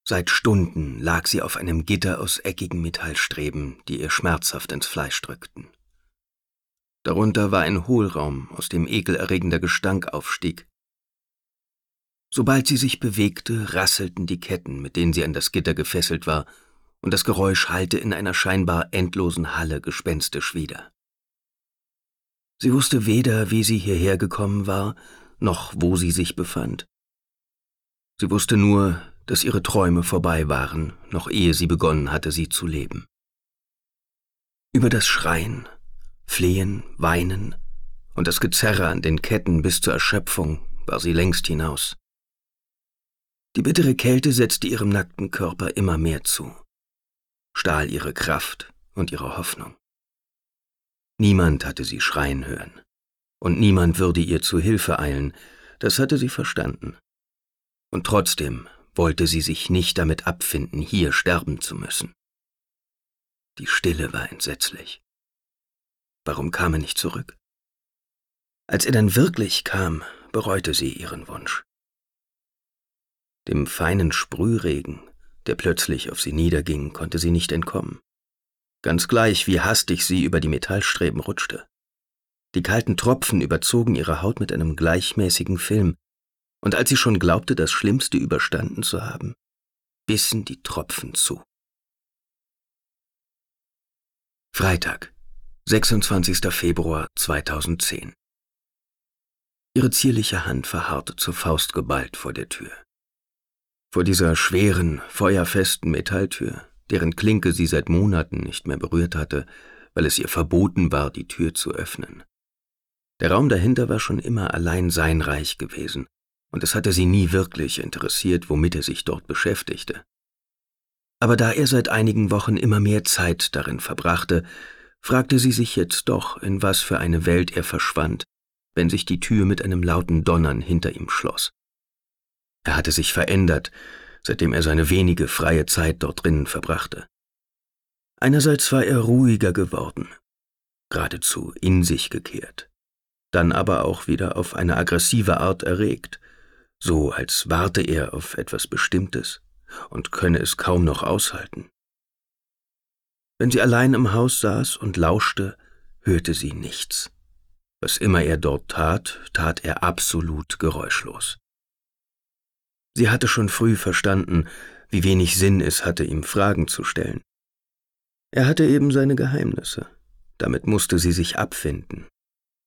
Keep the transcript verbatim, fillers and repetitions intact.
Seit Stunden lag sie auf einem Gitter aus eckigen Metallstreben, die ihr schmerzhaft ins Fleisch drückten. Darunter war ein Hohlraum, aus dem ekelerregender Gestank aufstieg. Sobald sie sich bewegte, rasselten die Ketten, mit denen sie an das Gitter gefesselt war, und das Geräusch hallte in einer scheinbar endlosen Halle gespenstisch wider. Sie wusste weder, wie sie hierher gekommen war, noch wo sie sich befand. Sie wusste nur, dass ihre Träume vorbei waren, noch ehe sie begonnen hatte, sie zu leben. Über das Schreien, Flehen, Weinen und das Gezerre an den Ketten bis zur Erschöpfung war sie längst hinaus. Die bittere Kälte setzte ihrem nackten Körper immer mehr zu, stahl ihre Kraft und ihre Hoffnung. Niemand hatte sie schreien hören, und niemand würde ihr zu Hilfe eilen, das hatte sie verstanden. Und trotzdem wollte sie sich nicht damit abfinden, hier sterben zu müssen. Die Stille war entsetzlich. Warum kam er nicht zurück? Als er dann wirklich kam, bereute sie ihren Wunsch. Dem feinen Sprühregen, der plötzlich auf sie niederging, konnte sie nicht entkommen. Ganz gleich, wie hastig sie über die Metallstreben rutschte. Die kalten Tropfen überzogen ihre Haut mit einem gleichmäßigen Film, und als sie schon glaubte, das Schlimmste überstanden zu haben, bissen die Tropfen zu. Freitag, sechsundzwanzigster Februar zweitausendzehn. Ihre zierliche Hand verharrte zur Faust geballt vor der Tür. Vor dieser schweren, feuerfesten Metalltür, deren Klinke sie seit Monaten nicht mehr berührt hatte, weil es ihr verboten war, die Tür zu öffnen. Der Raum dahinter war schon immer allein sein Reich gewesen, und es hatte sie nie wirklich interessiert, womit er sich dort beschäftigte. Aber da er seit einigen Wochen immer mehr Zeit darin verbrachte, fragte sie sich jetzt doch, in was für eine Welt er verschwand, wenn sich die Tür mit einem lauten Donnern hinter ihm schloss. Er hatte sich verändert, seitdem er seine wenige freie Zeit dort drinnen verbrachte. Einerseits war er ruhiger geworden, geradezu in sich gekehrt, dann aber auch wieder auf eine aggressive Art erregt, so als warte er auf etwas Bestimmtes und könne es kaum noch aushalten. Wenn sie allein im Haus saß und lauschte, hörte sie nichts. Was immer er dort tat, tat er absolut geräuschlos. Sie hatte schon früh verstanden, wie wenig Sinn es hatte, ihm Fragen zu stellen. Er hatte eben seine Geheimnisse. Damit musste sie sich abfinden,